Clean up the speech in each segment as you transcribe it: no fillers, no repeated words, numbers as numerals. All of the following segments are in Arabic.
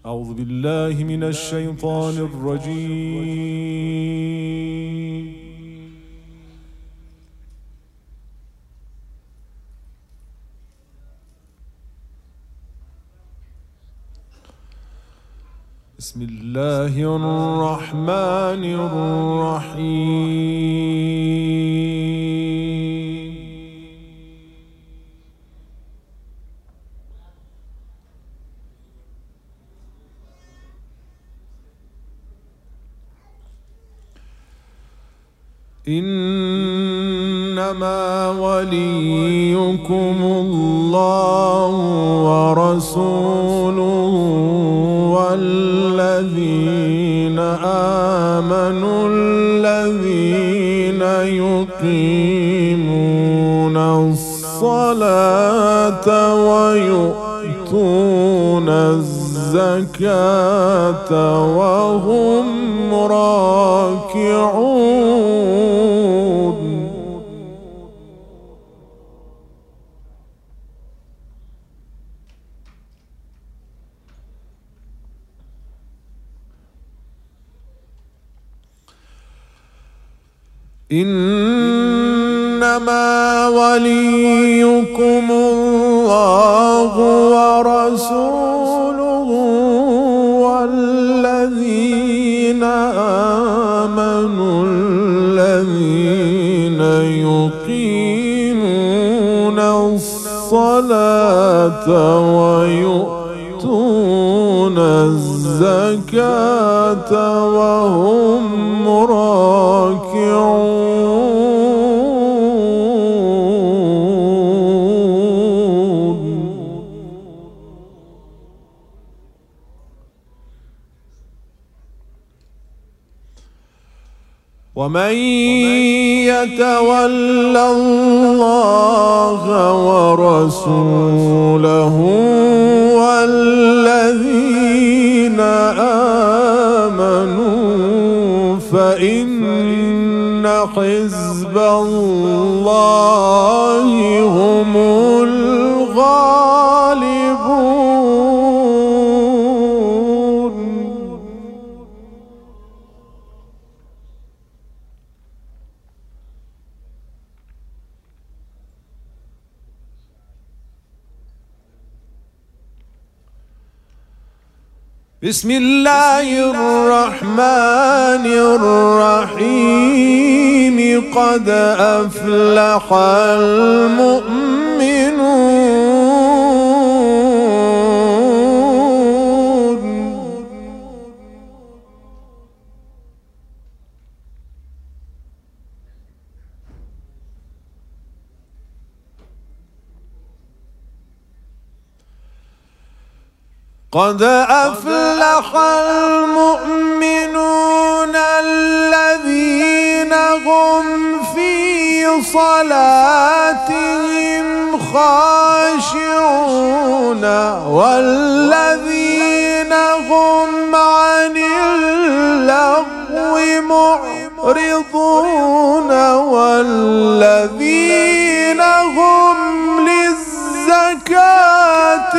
أعوذ بالله من الشيطان الرجيم. بسم الله الرحمن الرحيم. إنما وليكم الله ورسوله والذين آمنوا الذين يقيمون الصلاة ويؤتون الزكاة وهم راكعون. إنما وليكم الله ورسوله والذين آمنوا الذين يقيمون الصلاة ويؤتون الزكاة وهم راكعون. ومن يتول الله ورسوله والذين آمنوا فإن حزب الله هم الغالبون. بسم الله الرحمن الرحيم. قد أفلح المؤمنون. قد أفلح المؤمنون الذين هم في صلاتهم خاشعون والذين هم عن اللغو معرضون والذين هم للزكاة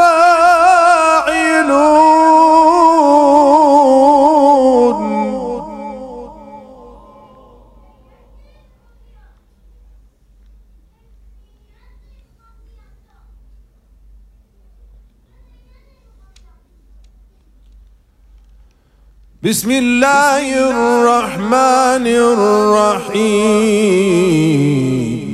فاعلون. بسم الله الرحمن الرحيم.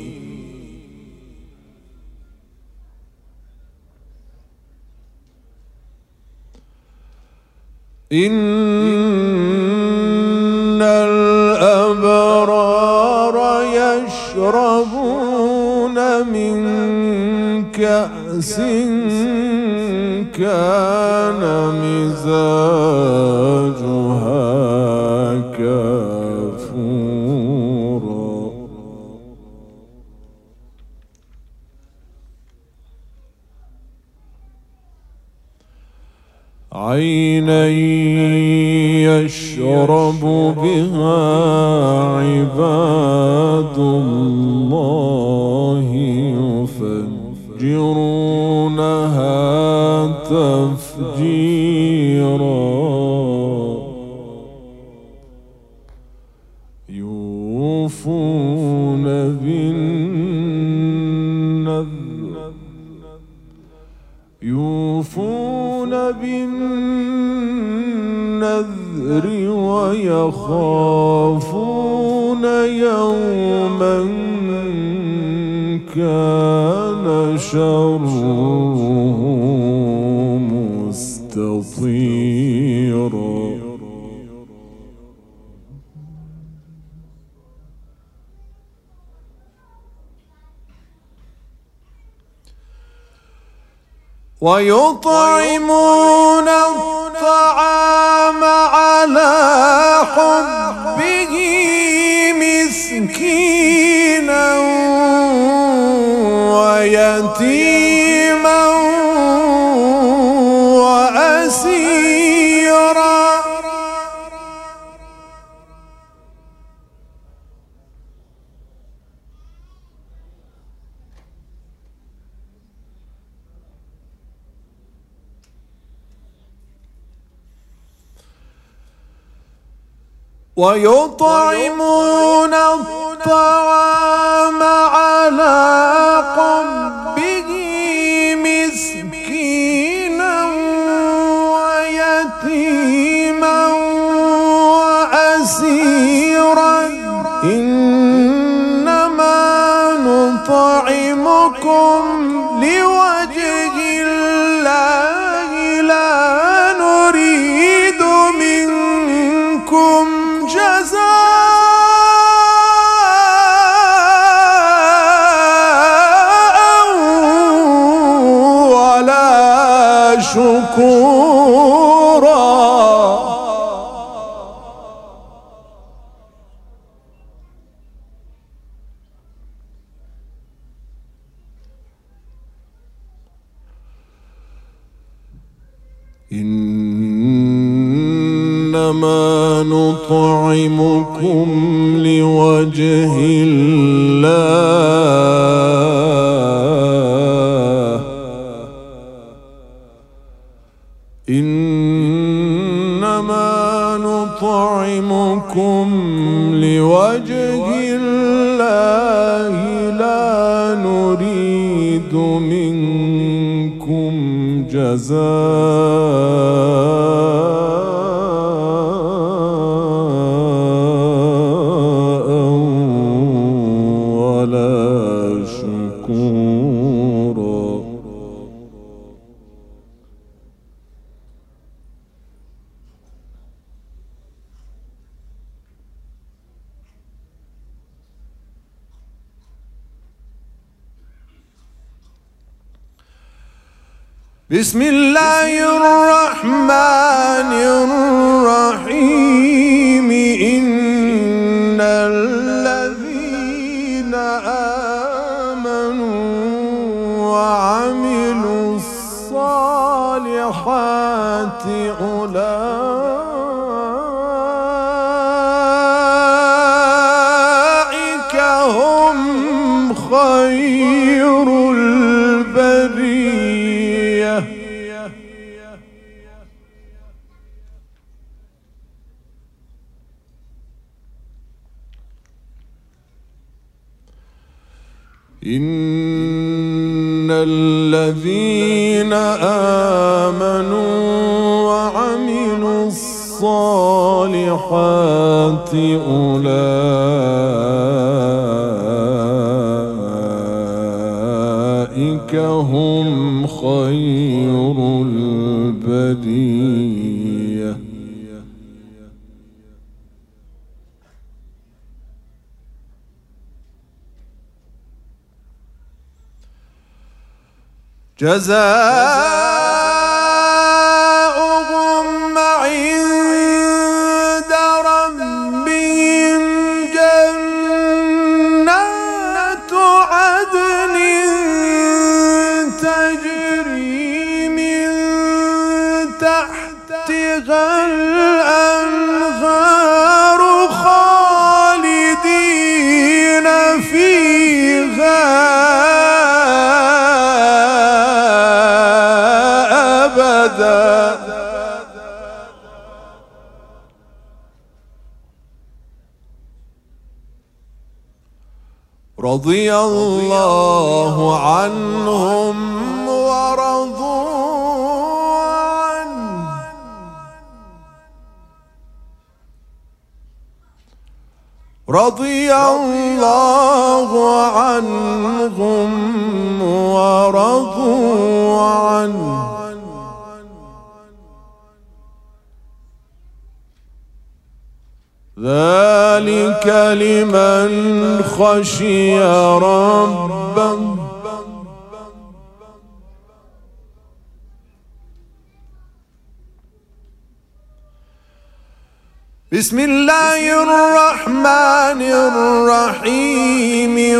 إن الأبرار يشربون من كأس كان مزاجها كافورا. عينا يشرب بها عباد الله يفجرونها تفجيرا يوفون بالنذر ويخافون يوما كان شره مستطيرا ويطعمون الطعام على حبه مسكينا ويتيما وأسيرا ويطعمون الطعام على حبه مسكينا ويتيما وأسيرا إنما نطعمكم لوجه الله لا نريد منكم شكورا إنما نطعمكم لوجه الله إنما نطعمكم لوجه الله لا نريد منكم جزاء ولا شكورا بسم الله الرحمن الرحيم إن الذين آمنوا وعملوا الصالحات أولئك هم خير البرية إن الذين آمنوا وعملوا الصالحات أولئك هم خير البرية جزاؤهم عند ربهم جنات عدن تجري من تحتها الأنهار خالدين فيها رضي الله عنهم ورضوا عنه رضي الله عنهم ورضوا عنه ذلك لمن خشي ربه بسم الله الرحمن الرحيم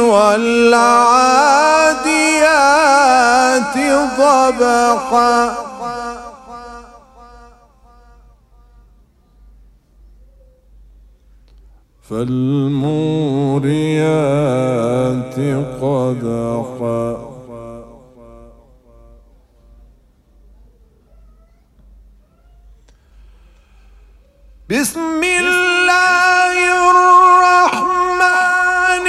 والعاديات ضبحا فالموريات قدحا بسم الله الرحمن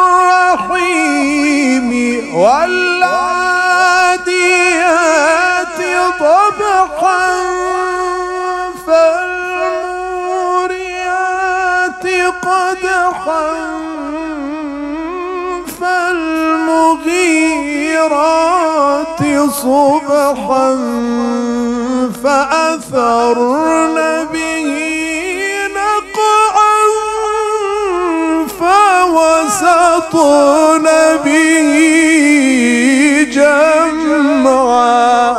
الرحيم والعاديات ضبحا فالموريات قدحا فالمغيرات صبحا فأثرن به نقعا فوسطن به جمعا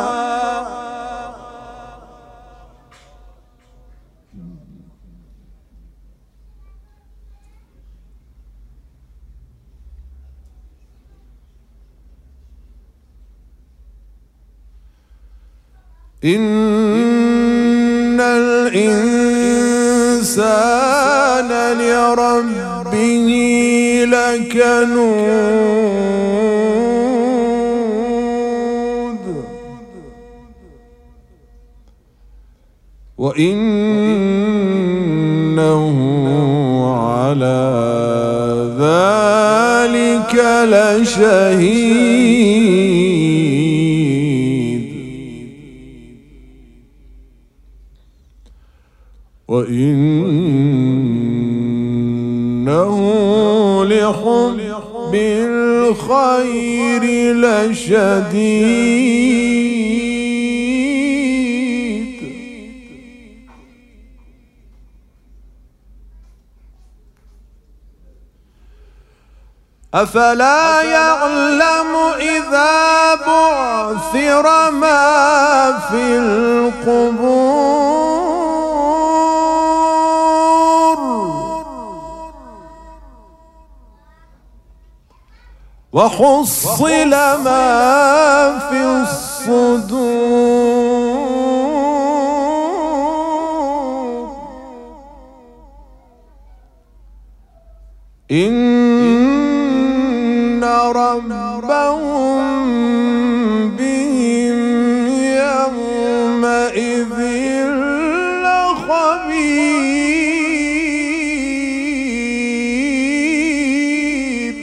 إن الإنسان لربه لكنود وإنه على ذلك لشهيد وإنه لحب الخير لشديد أفلا يعلم إذا بعثر ما في القبور وحصل ما في الصدور إن ربهم بهم يومئذ لخبير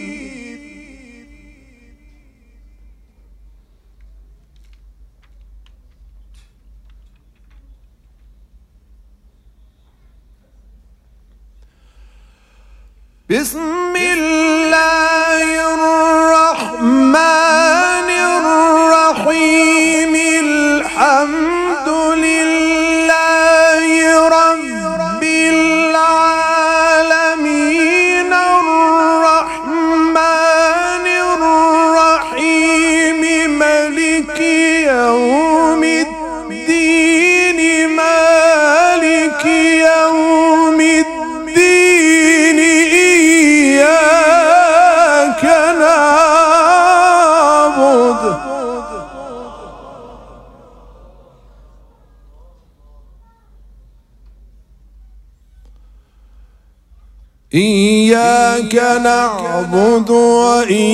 بسم الله الرحمن الرحيم الحمد لله رب العالمين الرحمن الرحيم مالك يوم الدين مالك يوم الدين إياك نعبد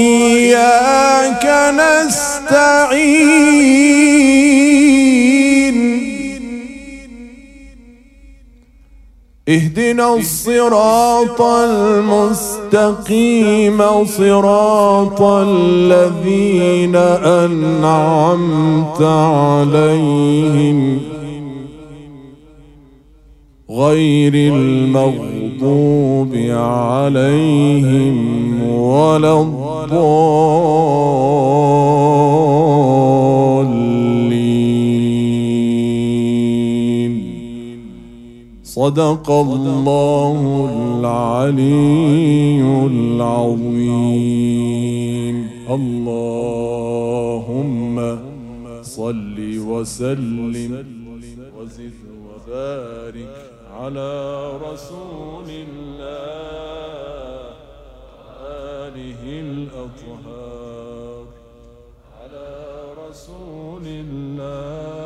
وإياك نستعين اهدنا الصراط المستقيم صراط الذين أنعمت عليهم غير المغضوب عليهم ولا الضالين. صدق الله العلي العظيم. اللهم صل وسلم وزد وبارك على رسول الله آله الأطهار، على رسول الله